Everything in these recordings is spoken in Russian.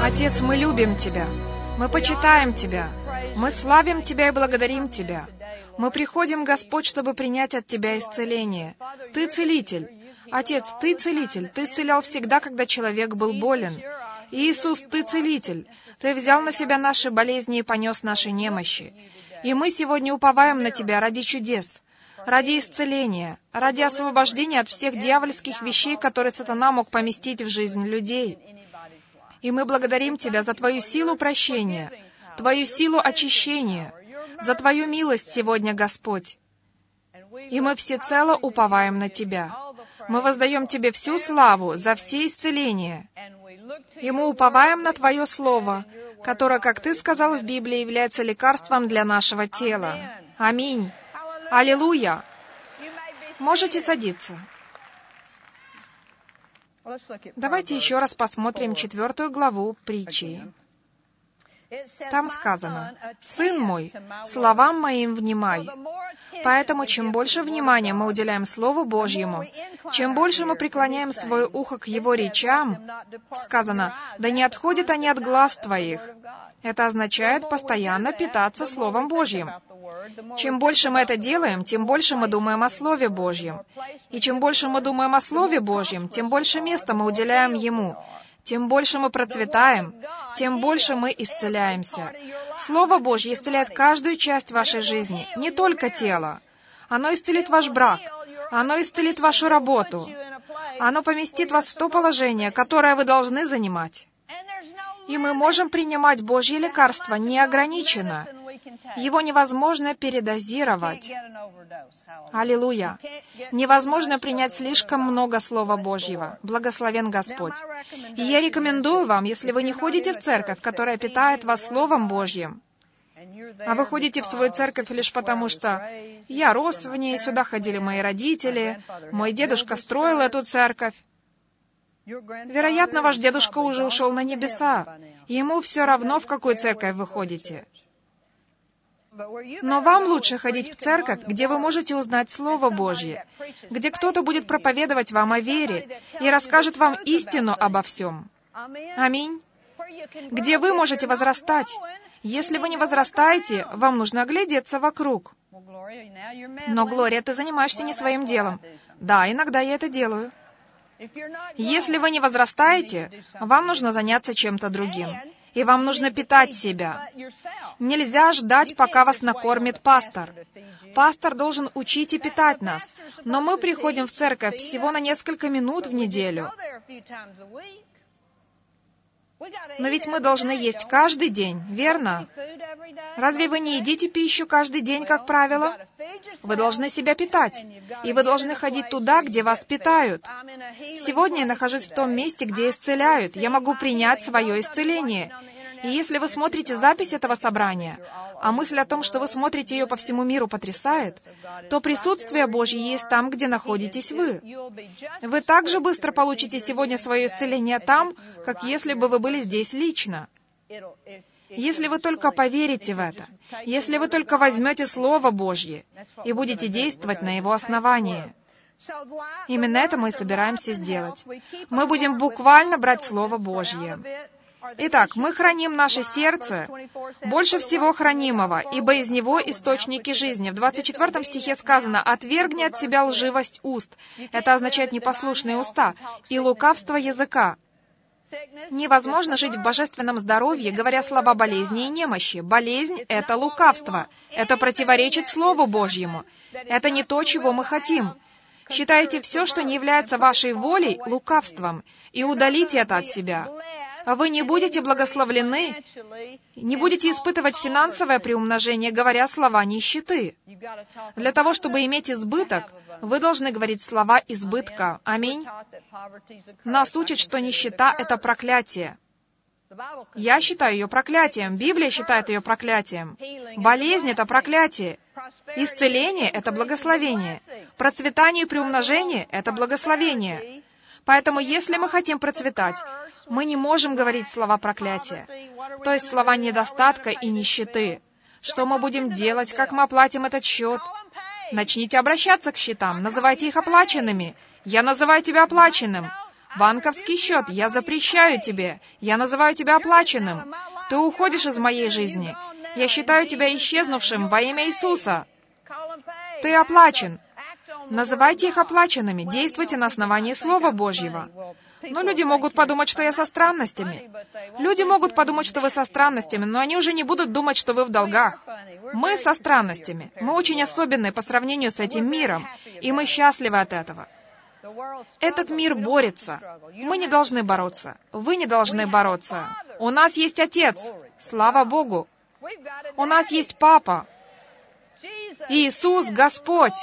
Отец, мы любим Тебя, мы почитаем Тебя, мы славим Тебя и благодарим Тебя. Мы приходим, Господь, чтобы принять от Тебя исцеление. Ты целитель. Отец, Ты целитель. Ты исцелял всегда, когда человек был болен. Иисус, Ты целитель. Ты взял на себя наши болезни и понес наши немощи. И мы сегодня уповаем на Тебя ради чудес, ради исцеления, ради освобождения от всех дьявольских вещей, которые сатана мог поместить в жизнь людей. И мы благодарим Тебя за Твою силу прощения, Твою силу очищения, за Твою милость сегодня, Господь. И мы всецело уповаем на Тебя. Мы воздаем Тебе всю славу за все исцеления. И мы уповаем на Твое Слово, которое, как Ты сказал в Библии, является лекарством для нашего тела. Аминь. Аллилуйя. Можете садиться. Давайте еще раз посмотрим 4 главу притчи. Там сказано: «Сын мой, словам моим внимай». Поэтому, чем больше внимания мы уделяем Слову Божьему, чем больше мы преклоняем свое ухо к Его речам, сказано: «Да не отходят они от глаз твоих». Это означает постоянно питаться Словом Божьим. Чем больше мы это делаем, тем больше мы думаем о Слове Божьем. И чем больше мы думаем о Слове Божьем, тем больше места мы уделяем Ему. Тем больше мы процветаем, тем больше мы исцеляемся. Слово Божье исцеляет каждую часть вашей жизни, не только тело. Оно исцелит ваш брак, оно исцелит вашу работу, оно поместит вас в то положение, которое вы должны занимать. И мы можем принимать Божье лекарство неограниченно. Его невозможно передозировать. Аллилуйя! Невозможно принять слишком много Слова Божьего. Благословен Господь. И я рекомендую вам, если вы не ходите в церковь, которая питает вас Словом Божьим, а вы ходите в свою церковь лишь потому, что я рос в ней, сюда ходили мои родители, мой дедушка строил эту церковь. Вероятно, ваш дедушка уже ушел на небеса, и ему все равно, в какую церковь вы ходите. Но вам лучше ходить в церковь, где вы можете узнать Слово Божье, где кто-то будет проповедовать вам о вере и расскажет вам истину обо всем. Аминь. Где вы можете возрастать. Если вы не возрастаете, вам нужно оглядеться вокруг. Но, Глория, ты занимаешься не своим делом. Да, иногда я это делаю. Если вы не возрастаете, вам нужно заняться чем-то другим. И вам нужно питать себя. Нельзя ждать, пока вас накормит пастор. Пастор должен учить и питать нас. Но мы приходим в церковь всего на несколько минут в неделю. Но ведь мы должны есть каждый день, верно? Разве вы не едите пищу каждый день, как правило? Вы должны себя питать. И вы должны ходить туда, где вас питают. Сегодня я нахожусь в том месте, где исцеляют. Я могу принять свое исцеление. И если вы смотрите запись этого собрания, а мысль о том, что вы смотрите ее по всему миру, потрясает, то присутствие Божье есть там, где находитесь вы. Вы так же быстро получите сегодня свое исцеление там, как если бы вы были здесь лично. Если вы только поверите в это, если вы только возьмете Слово Божье и будете действовать на его основании. Именно это мы и собираемся сделать. Мы будем буквально брать Слово Божье. Итак, мы храним наше сердце, больше всего хранимого, ибо из него источники жизни. В 24 стихе сказано: «Отвергни от себя лживость уст». Это означает непослушные уста, и лукавство языка. Невозможно жить в божественном здоровье, говоря слова болезни и немощи. Болезнь — это лукавство. Это противоречит Слову Божьему. Это не то, чего мы хотим. Считайте все, что не является вашей волей, лукавством, и удалите это от себя. Вы не будете благословлены, не будете испытывать финансовое приумножение, говоря слова нищеты. Для того, чтобы иметь избыток, вы должны говорить слова избытка. Аминь. Нас учат, что нищета — это проклятие. Я считаю ее проклятием. Библия считает ее проклятием. Болезнь — это проклятие. Исцеление — это благословение. Процветание и приумножение — это благословение. Поэтому, если мы хотим процветать, мы не можем говорить слова проклятия, то есть слова недостатка и нищеты. Что мы будем делать, как мы оплатим этот счет? Начните обращаться к счетам, называйте их оплаченными. Я называю тебя оплаченным. Банковский счет, я запрещаю тебе. Я называю тебя оплаченным. Ты уходишь из моей жизни. Я считаю тебя исчезнувшим во имя Иисуса. Ты оплачен. Называйте их оплаченными. Действуйте на основании Слова Божьего. Но люди могут подумать, что я со странностями. Люди могут подумать, что вы со странностями, но они уже не будут думать, что вы в долгах. Мы со странностями. Мы очень особенные по сравнению с этим миром, и мы счастливы от этого. Этот мир борется. Мы не должны бороться. Вы не должны бороться. У нас есть Отец. Слава Богу. У нас есть Папа. Иисус Господь.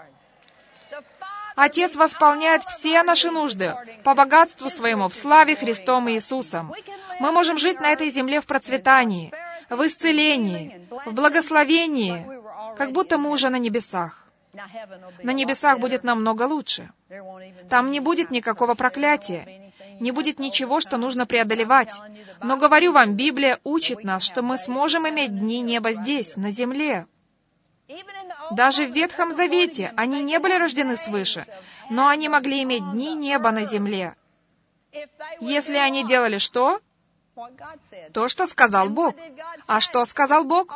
Отец восполняет все наши нужды по богатству Своему, в славе Христом Иисусом. Мы можем жить на этой земле в процветании, в исцелении, в благословении, как будто мы уже на небесах. На небесах будет намного лучше. Там не будет никакого проклятия, не будет ничего, что нужно преодолевать. Но, говорю вам, Библия учит нас, что мы сможем иметь дни неба здесь, на земле. Даже в Ветхом Завете они не были рождены свыше, но они могли иметь дни неба на земле. Если они делали что? То, что сказал Бог. А что сказал Бог?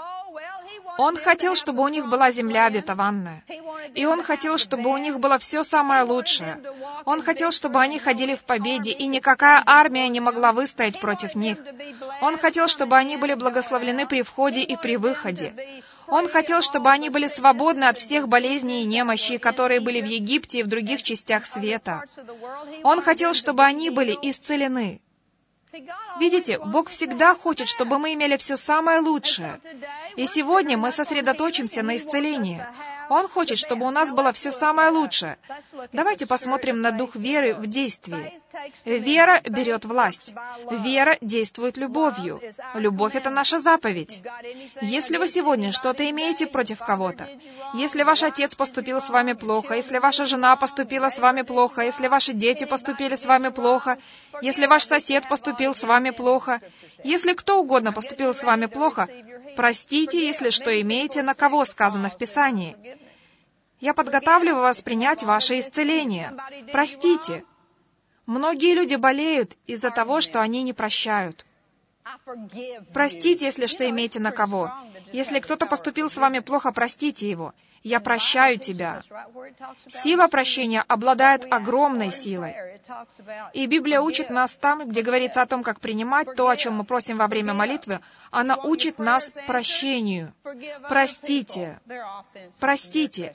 Он хотел, чтобы у них была земля обетованная. И Он хотел, чтобы у них было все самое лучшее. Он хотел, чтобы они ходили в победе, и никакая армия не могла выстоять против них. Он хотел, чтобы они были благословлены при входе и при выходе. Он хотел, чтобы они были свободны от всех болезней и немощей, которые были в Египте и в других частях света. Он хотел, чтобы они были исцелены. Видите, Бог всегда хочет, чтобы мы имели все самое лучшее. И сегодня мы сосредоточимся на исцелении. Он хочет, чтобы у нас было все самое лучшее. Давайте посмотрим на дух веры в действии. Вера берет власть. Вера действует любовью. Любовь — это наша заповедь. Если вы сегодня что-то имеете против кого-то, если ваш отец поступил с вами плохо, если ваша жена поступила с вами плохо, если ваши дети поступили с вами плохо, если ваш сосед поступил с вами плохо, если кто угодно поступил с вами плохо, простите, если что имеете, на кого сказано в Писании. Я подготавливаю вас принять ваше исцеление. Простите. Многие люди болеют из-за того, что они не прощают. Простите, если что имеете на кого. Если кто-то поступил с вами плохо, простите его. Я прощаю тебя. Сила прощения обладает огромной силой. И Библия учит нас там, где говорится о том, как принимать то, о чем мы просим во время молитвы, она учит нас прощению. Простите. Простите.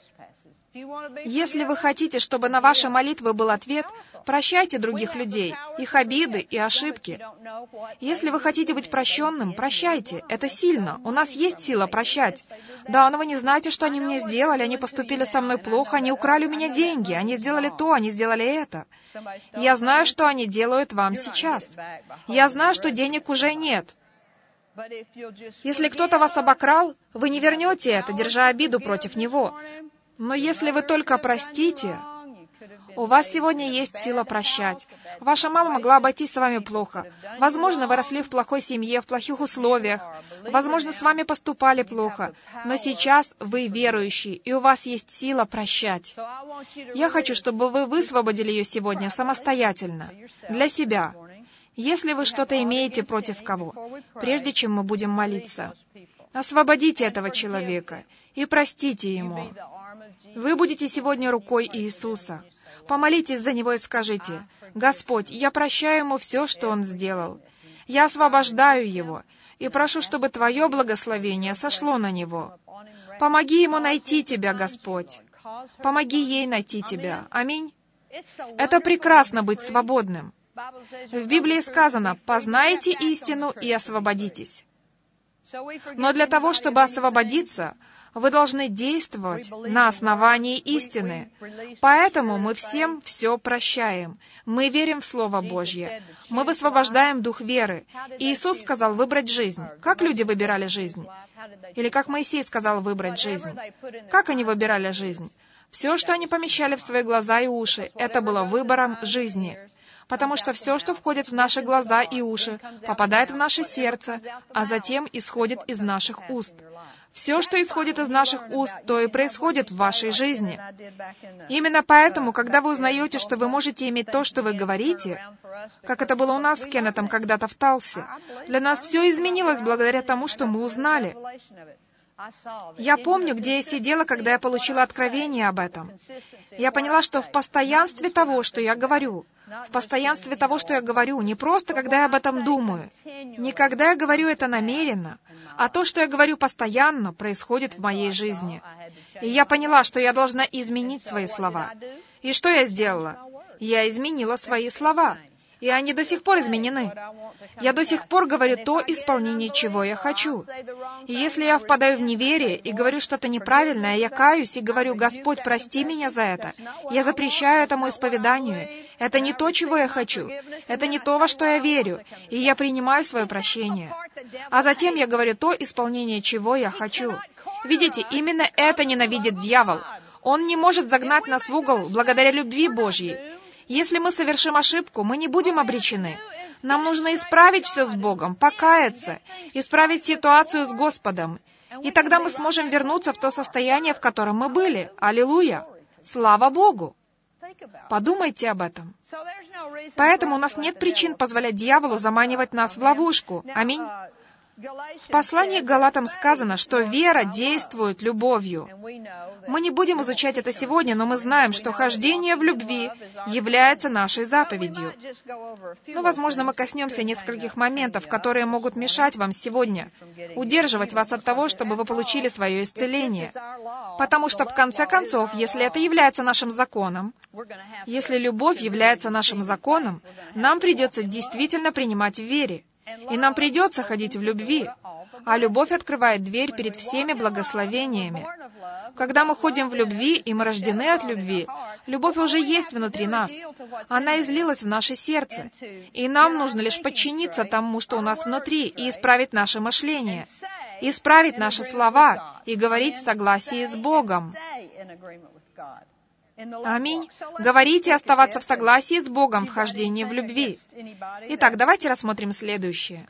Если вы хотите, чтобы на ваши молитвы был ответ, прощайте других людей, их обиды и ошибки. Если вы хотите быть прощенным, прощайте. Это сильно. У нас есть сила прощать. Да, но вы не знаете, что они мне сделали. Они поступили со мной плохо, они украли у меня деньги, они сделали то, они сделали это. Я знаю, что они делают вам сейчас. Я знаю, что денег уже нет. Если кто-то вас обокрал, вы не вернете это, держа обиду против него. Но если вы только простите, у вас сегодня есть сила прощать. Ваша мама могла обойтись с вами плохо. Возможно, вы росли в плохой семье, в плохих условиях. Возможно, с вами поступали плохо. Но сейчас вы верующий, и у вас есть сила прощать. Я хочу, чтобы вы высвободили ее сегодня самостоятельно, для себя. Если вы что-то имеете против кого, прежде чем мы будем молиться, освободите этого человека и простите ему. Вы будете сегодня рукой Иисуса. Помолитесь за него и скажите: «Господь, я прощаю ему все, что он сделал. Я освобождаю его и прошу, чтобы Твое благословение сошло на него. Помоги ему найти Тебя, Господь. Помоги ей найти Тебя. Аминь». Это прекрасно быть свободным. В Библии сказано: «Познайте истину и освободитесь». Но для того, чтобы освободиться, вы должны действовать на основании истины. Поэтому мы всем все прощаем. Мы верим в Слово Божье. Мы высвобождаем дух веры. И Иисус сказал выбрать жизнь. Как люди выбирали жизнь? Или как Моисей сказал выбрать жизнь? Как они выбирали жизнь? Все, что они помещали в свои глаза и уши, это было выбором жизни. Потому что все, что входит в наши глаза и уши, попадает в наше сердце, а затем исходит из наших уст. Все, что исходит из наших уст, то и происходит в вашей жизни. Именно поэтому, когда вы узнаете, что вы можете иметь то, что вы говорите, как это было у нас с Кеннетом когда-то в Талсе, для нас все изменилось благодаря тому, что мы узнали. Я помню, где я сидела, когда я получила откровение об этом. Я поняла, что в постоянстве того, что я говорю, не просто когда я об этом думаю, не когда я говорю это намеренно, а то, что я говорю постоянно, происходит в моей жизни. И я поняла, что я должна изменить свои слова. И что я сделала? Я изменила свои слова. И они до сих пор изменены. Я до сих пор говорю то исполнение, чего я хочу. И если я впадаю в неверие и говорю что-то неправильное, я каюсь и говорю: «Господь, прости меня за это. Я запрещаю этому исповеданию. Это не то, чего я хочу. Это не то, во что я верю. И я принимаю свое прощение». А затем я говорю то исполнение, чего я хочу. Видите, именно это ненавидит дьявол. Он не может загнать нас в угол благодаря любви Божьей. Если мы совершим ошибку, мы не будем обречены. Нам нужно исправить все с Богом, покаяться, исправить ситуацию с Господом. И тогда мы сможем вернуться в то состояние, в котором мы были. Аллилуйя! Слава Богу! Подумайте об этом. Поэтому у нас нет причин позволять дьяволу заманивать нас в ловушку. Аминь. В послании к Галатам сказано, что вера действует любовью. Мы не будем изучать это сегодня, но мы знаем, что хождение в любви является нашей заповедью. Но, возможно, мы коснемся нескольких моментов, которые могут мешать вам сегодня, удерживать вас от того, чтобы вы получили свое исцеление. Потому что, в конце концов, если это является нашим законом, если любовь является нашим законом, нам придется действительно принимать в вере. И нам придется ходить в любви, а любовь открывает дверь перед всеми благословениями. Когда мы ходим в любви, и мы рождены от любви, любовь уже есть внутри нас. Она излилась в наше сердце. И нам нужно лишь подчиниться тому, что у нас внутри, и исправить наше мышление, исправить наши слова и говорить в согласии с Богом. Аминь. Говорить и оставаться в согласии с Богом в хождении в любви. Итак, давайте рассмотрим следующее.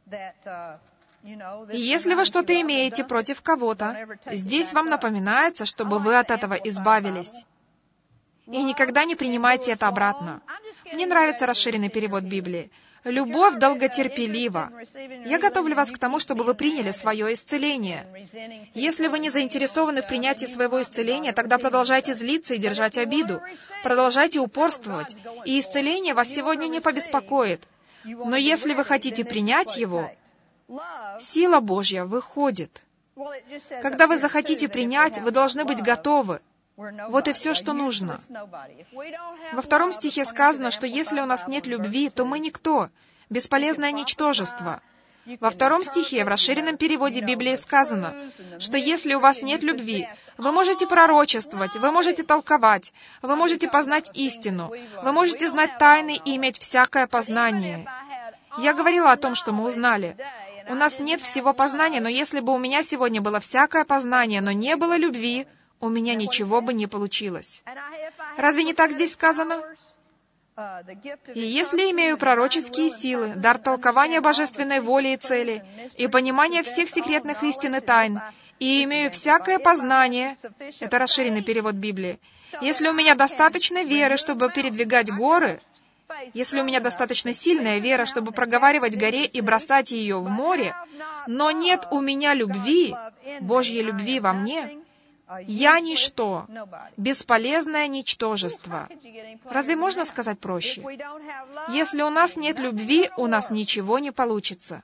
И если вы что-то имеете против кого-то, здесь вам напоминается, чтобы вы от этого избавились. И никогда не принимайте это обратно. Мне нравится расширенный перевод Библии. «Любовь долготерпелива». Я готовлю вас к тому, чтобы вы приняли свое исцеление. Если вы не заинтересованы в принятии своего исцеления, тогда продолжайте злиться и держать обиду. Продолжайте упорствовать, и исцеление вас сегодня не побеспокоит. Но если вы хотите принять его, сила Божья выходит. Когда вы захотите принять, вы должны быть готовы. Вот и все, что нужно. Во 2 стихе сказано, что если у нас нет любви, то мы никто, бесполезное ничтожество. Во 2 стихе, в расширенном переводе Библии сказано, что если у вас нет любви, вы можете пророчествовать, вы можете толковать, вы можете познать истину, вы можете знать тайны и иметь всякое познание. Я говорила о том, что мы узнали. У нас нет всего познания, но если бы у меня сегодня было всякое познание, но не было любви, у меня ничего бы не получилось. Разве не так здесь сказано? «И если имею пророческие силы, дар толкования божественной воли и цели, и понимание всех секретных истин и тайн, и имею всякое познание», это расширенный перевод Библии, «если у меня достаточно веры, чтобы передвигать горы, если у меня достаточно сильная вера, чтобы проговаривать горе и бросать ее в море, но нет у меня любви, Божьей любви во мне, я ничто, бесполезное ничтожество». Разве можно сказать проще? Если у нас нет любви, у нас ничего не получится.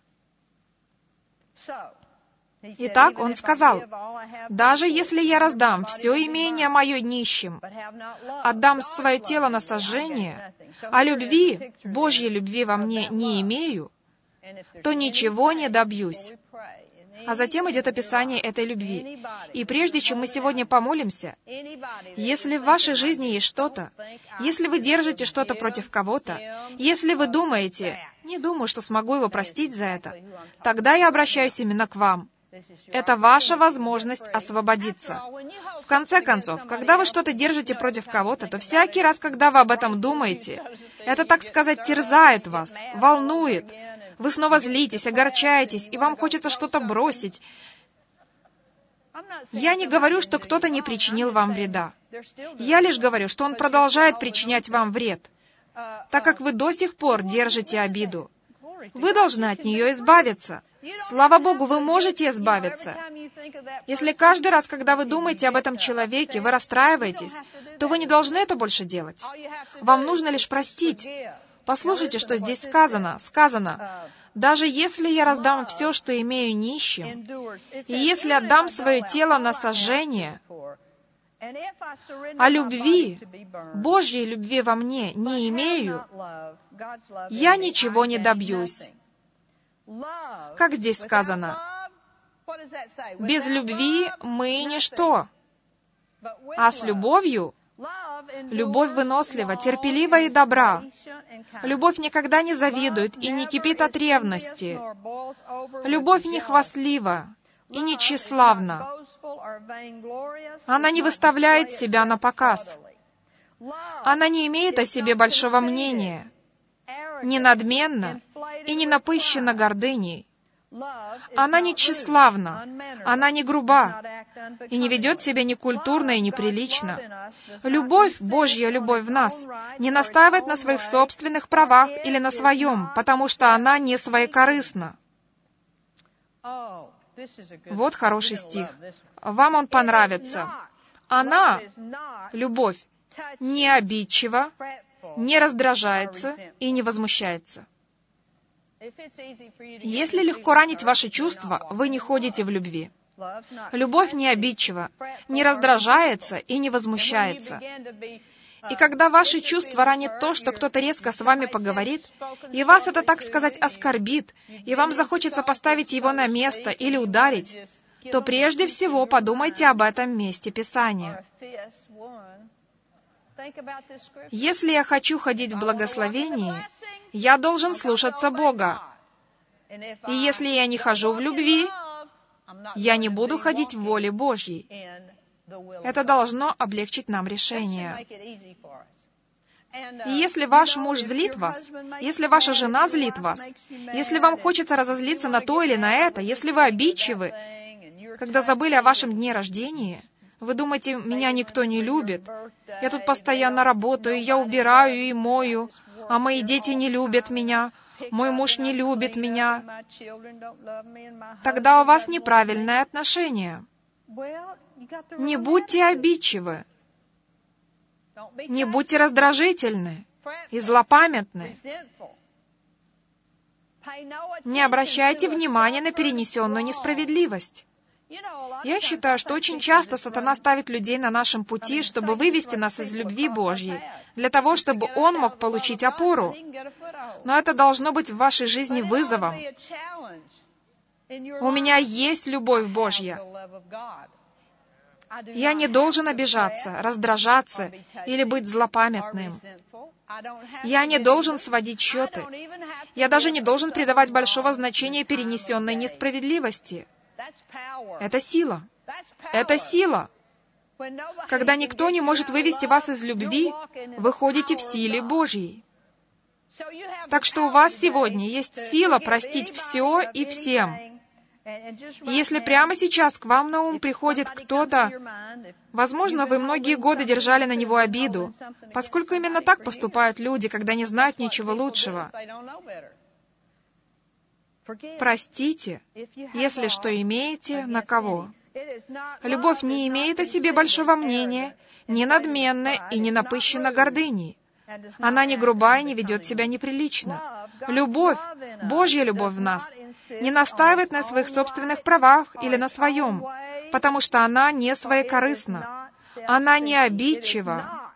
Итак, он сказал, «Даже если я раздам все имение мое нищим, отдам свое тело на сожжение, а любви, Божьей любви во мне не имею, то ничего не добьюсь». А затем идет описание этой любви. И прежде чем мы сегодня помолимся, если в вашей жизни есть что-то, если вы держите что-то против кого-то, если вы думаете, «Не думаю, что смогу его простить за это», тогда я обращаюсь именно к вам. Это ваша возможность освободиться. В конце концов, когда вы что-то держите против кого-то, то всякий раз, когда вы об этом думаете, это, так сказать, терзает вас, волнует. Вы снова злитесь, огорчаетесь, и вам хочется что-то бросить. Я не говорю, что кто-то не причинил вам вреда. Я лишь говорю, что он продолжает причинять вам вред, так как вы до сих пор держите обиду. Вы должны от нее избавиться. Слава Богу, вы можете избавиться. Если каждый раз, когда вы думаете об этом человеке, вы расстраиваетесь, то вы не должны это больше делать. Вам нужно лишь простить. Послушайте, что здесь сказано. Сказано, «Даже если я раздам все, что имею нищим, и если отдам свое тело на сожжение, а любви, Божьей любви во мне не имею, я ничего не добьюсь». Как здесь сказано? Без любви мы ничто, а с любовью любовь вынослива, терпелива и добра. Любовь никогда не завидует и не кипит от ревности. Любовь не хвастлива и не тщеславна. Она не выставляет себя на показ. Она не имеет о себе большого мнения, не надменна и не напыщена гордыней. Она не тщеславна, она не груба и не ведет себя некультурно и неприлично. Любовь, Божья любовь в нас, не настаивает на своих собственных правах или на своем, потому что она не своекорыстна. Вот хороший стих. Вам он понравится. Она, любовь, не обидчива, не раздражается и не возмущается. Если легко ранить ваши чувства, вы не ходите в любви. Любовь не обидчива, не раздражается и не возмущается. И когда ваши чувства ранит то, что кто-то резко с вами поговорит, и вас это, так сказать, оскорбит, и вам захочется поставить его на место или ударить, то прежде всего подумайте об этом месте Писания. Если я хочу ходить в благословении, я должен слушаться Бога. И если я не хожу в любви, я не буду ходить в воле Божьей. Это должно облегчить нам решение. И если ваш муж злит вас, если ваша жена злит вас, если вам хочется разозлиться на то или на это, если вы обидчивы, когда забыли о вашем дне рождения, вы думаете, меня никто не любит, я тут постоянно работаю, я убираю и мою, а мои дети не любят меня, мой муж не любит меня, тогда у вас неправильное отношение. Не будьте обидчивы, не будьте раздражительны и злопамятны. Не обращайте внимания на перенесенную несправедливость. Я считаю, что очень часто сатана ставит людей на нашем пути, чтобы вывести нас из любви Божьей, для того, чтобы он мог получить опору. Но это должно быть в вашей жизни вызовом. У меня есть любовь Божья. Я не должен обижаться, раздражаться или быть злопамятным. Я не должен сводить счеты. Я даже не должен придавать большого значения перенесенной несправедливости. Это сила. Это сила. Когда никто не может вывести вас из любви, вы ходите в силе Божьей. Так что у вас сегодня есть сила простить все и всем. И если прямо сейчас к вам на ум приходит кто-то, возможно, вы многие годы держали на него обиду, поскольку именно так поступают люди, когда не знают ничего лучшего. Простите, если что имеете, на кого. Любовь не имеет о себе большого мнения, не надменна и не напыщена гордыней. Она не грубая и не ведет себя неприлично. Любовь, Божья любовь в нас, не настаивает на своих собственных правах или на своем, потому что она не своекорыстна. Она не обидчива,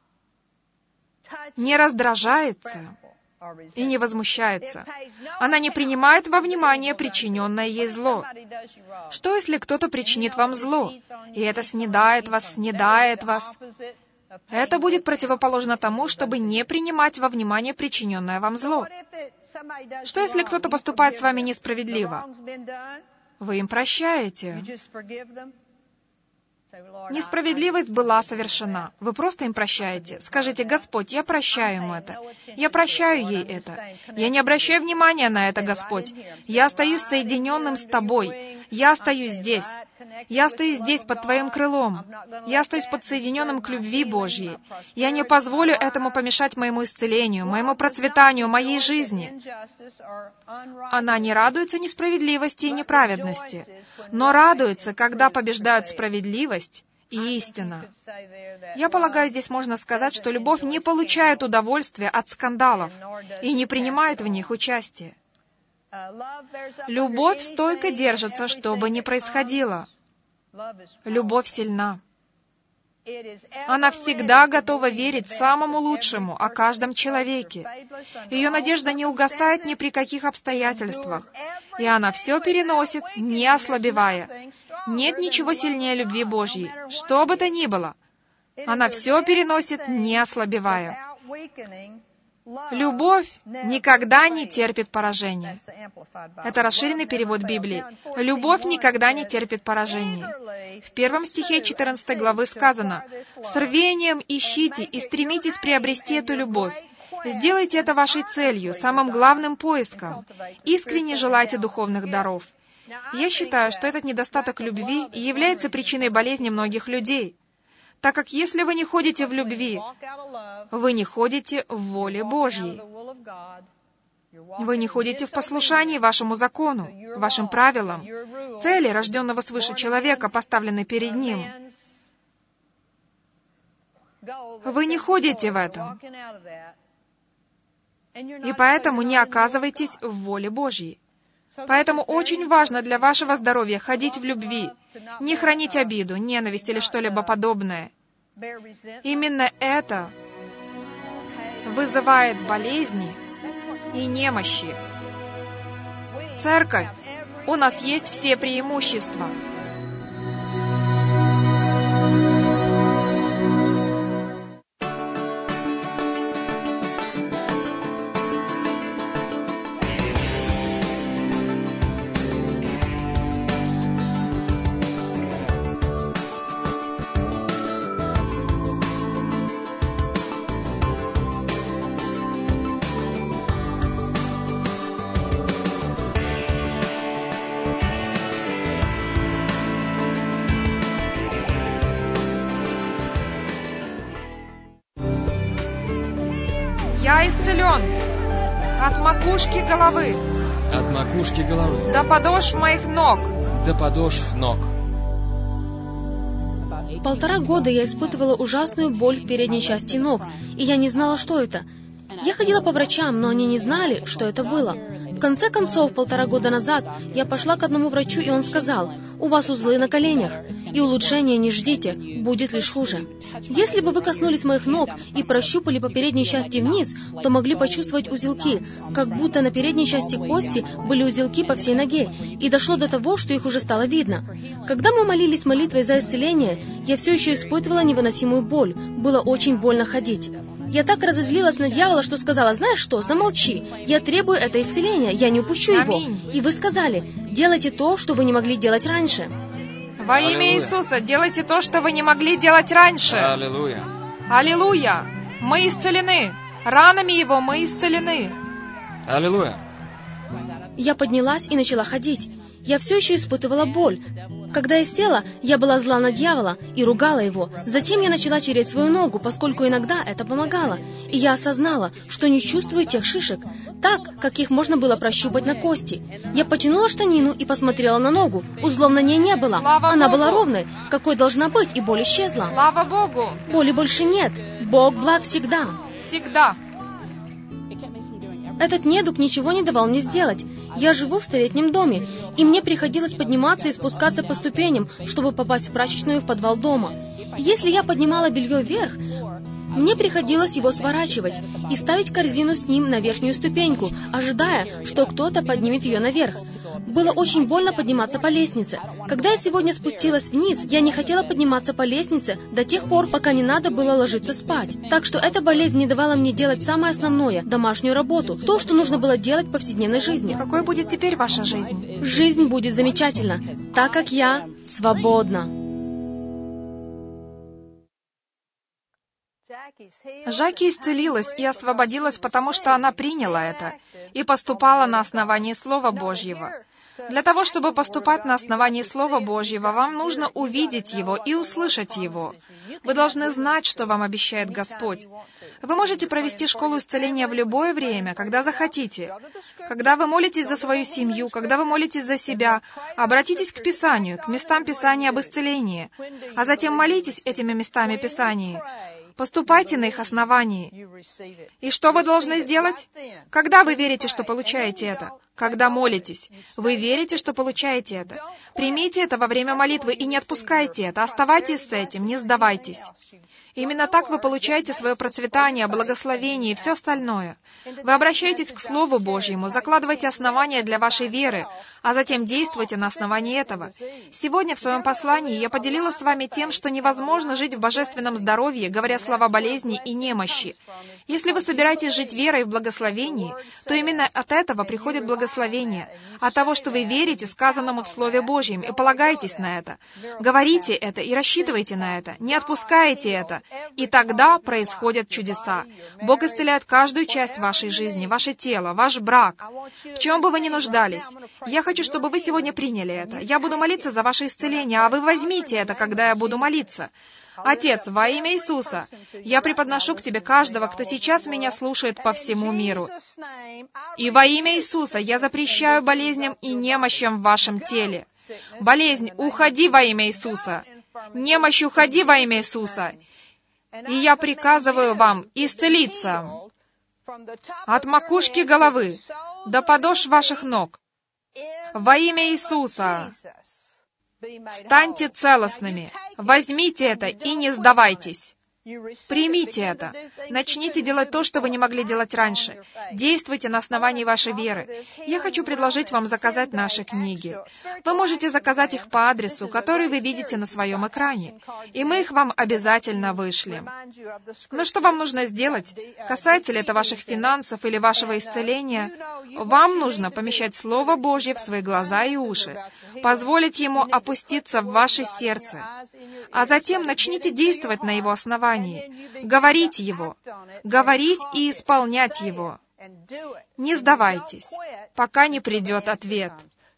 не раздражается и не возмущается. Она не принимает во внимание причиненное ей зло. Что, если кто-то причинит вам зло, и это снедает вас? Это будет противоположно тому, чтобы не принимать во внимание причиненное вам зло. Что, если кто-то поступает с вами несправедливо? Вы им прощаете. Несправедливость была совершена. Вы просто им прощаете. Скажите: «Господь, я прощаю ему это. Я прощаю ей это. Я не обращаю внимания на это, Господь. Я остаюсь соединенным с Тобой. Я остаюсь здесь. Я остаюсь здесь под Твоим крылом. Я остаюсь подсоединенным к любви Божьей. Я не позволю этому помешать моему исцелению, моему процветанию, моей жизни. Она не радуется несправедливости и неправедности, но радуется, когда побеждают справедливость и истина. Я полагаю, здесь можно сказать, что любовь не получает удовольствия от скандалов и не принимает в них участия. Любовь стойко держится, что бы ни происходило. Любовь сильна. Она всегда готова верить самому лучшему о каждом человеке. Ее надежда не угасает ни при каких обстоятельствах, и она все переносит, не ослабевая. Нет ничего сильнее любви Божьей, что бы то ни было. Она все переносит, не ослабевая. Любовь никогда не терпит поражения. Это расширенный перевод Библии. Любовь никогда не терпит поражения. В 1 стихе 14 главы сказано: «С рвением ищите и стремитесь приобрести эту любовь. Сделайте это вашей целью, самым главным поиском. Искренне желайте духовных даров». Я считаю, что этот недостаток любви является причиной болезни многих людей, так как если вы не ходите в любви, вы не ходите в воле Божьей. Вы не ходите в послушании вашему закону, вашим правилам, цели рожденного свыше человека, поставленной перед ним. Вы не ходите в этом, и поэтому не оказываетесь в воле Божьей. Поэтому очень важно для вашего здоровья ходить в любви, не хранить обиду, ненависть или что-либо подобное. Именно это вызывает болезни и немощи. Церковь, у нас есть все преимущества. Я исцелен от макушки головы до подошв моих ног. Полтора года я испытывала ужасную боль в передней части ног, и я не знала, что это. Я ходила по врачам, но они не знали, что это было. В конце концов, 1,5 года назад я пошла к одному врачу, и он сказал: «У вас узлы на коленях, и улучшения не ждите, будет лишь хуже». Если бы вы коснулись моих ног и прощупали по передней части вниз, то могли почувствовать узелки, как будто на передней части кости были узелки по всей ноге, и дошло до того, что их уже стало видно. Когда мы молились молитвой за исцеление, я все еще испытывала невыносимую боль, было очень больно ходить. Я так разозлилась на дьявола, что сказала: «Знаешь что, замолчи, я требую это исцеления, я не упущу его». И вы сказали: «Делайте то, что вы не могли делать раньше». Во имя Иисуса, делайте то, что вы не могли делать раньше. Аллилуйя. Аллилуйя. Мы исцелены. Ранами Его мы исцелены. Аллилуйя. Я поднялась и начала ходить. Я все еще испытывала боль. Когда я села, я была зла на дьявола и ругала его. Затем я начала тереть свою ногу, поскольку иногда это помогало. И я осознала, что не чувствую тех шишек, так, как их можно было прощупать на кости. Я потянула штанину и посмотрела на ногу. Узлом на ней не было. Она была ровной, какой должна быть, и боль исчезла. Слава Богу! Боли больше нет. Бог благ всегда. Всегда. Этот недуг ничего не давал мне сделать. Я живу в столетнем доме, и мне приходилось подниматься и спускаться по ступеням, чтобы попасть в прачечную в подвал дома. Если я поднимала белье вверх, мне приходилось его сворачивать и ставить корзину с ним на верхнюю ступеньку, ожидая, что кто-то поднимет ее наверх. Было очень больно подниматься по лестнице. Когда я сегодня спустилась вниз, я не хотела подниматься по лестнице до тех пор, пока не надо было ложиться спать. Так что эта болезнь не давала мне делать самое основное — домашнюю работу, то, что нужно было делать в повседневной жизни. Какой будет теперь ваша жизнь? Жизнь будет замечательна, так как я свободна. Жаки исцелилась и освободилась, потому что она приняла это и поступала на основании Слова Божьего. Для того, чтобы поступать на основании Слова Божьего, вам нужно увидеть его и услышать его. Вы должны знать, что вам обещает Господь. Вы можете провести школу исцеления в любое время, когда захотите. Когда вы молитесь за свою семью, когда вы молитесь за себя, обратитесь к Писанию, к местам Писания об исцелении, а затем молитесь этими местами Писания. Поступайте на их основании. И что вы должны сделать? Когда вы верите, что получаете это? Когда молитесь. Вы верите, что получаете это. Примите это во время молитвы и не отпускайте это. Оставайтесь с этим, не сдавайтесь. Именно так вы получаете свое процветание, благословение и все остальное. Вы обращаетесь к Слову Божьему, закладываете основания для вашей веры, а затем действуйте на основании этого. Сегодня в своем послании я поделилась с вами тем, что невозможно жить в божественном здоровье, говоря слова болезни и немощи. Если вы собираетесь жить верой в благословении, то именно от этого приходит благословение, от того, что вы верите сказанному в Слове Божьем и полагаетесь на это. Говорите это и рассчитывайте на это, не отпускайте это. И тогда происходят чудеса. Бог исцеляет каждую часть вашей жизни, ваше тело, ваш брак. В чем бы вы ни нуждались. Я хочу, чтобы вы сегодня приняли это. Я буду молиться за ваше исцеление, а вы возьмите это, когда я буду молиться. Отец, во имя Иисуса, я преподношу к Тебе каждого, кто сейчас меня слушает по всему миру. И во имя Иисуса я запрещаю болезням и немощам в вашем теле. Болезнь, уходи во имя Иисуса. Немощь, уходи во имя Иисуса. И я приказываю вам исцелиться от макушки головы до подошв ваших ног. Во имя Иисуса станьте целостными. Возьмите это и не сдавайтесь. Примите это. Начните делать то, что вы не могли делать раньше. Действуйте на основании вашей веры. Я хочу предложить вам заказать наши книги. Вы можете заказать их по адресу, который вы видите на своем экране, и мы их вам обязательно вышлем. Но что вам нужно сделать? Касается ли это ваших финансов или вашего исцеления? Вам нужно помещать Слово Божье в свои глаза и уши, позволить Ему опуститься в ваше сердце, а затем начните действовать на Его основании. Говорить Его, говорить и исполнять Его. Не сдавайтесь, пока не придет ответ.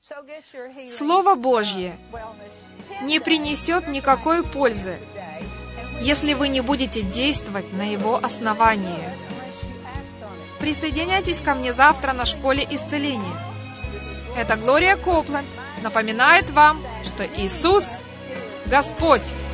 Слово Божье не принесет никакой пользы, если вы не будете действовать на его основании. Присоединяйтесь ко мне завтра на школе исцеления. Это Глория Копланд напоминает вам, что Иисус — Господь.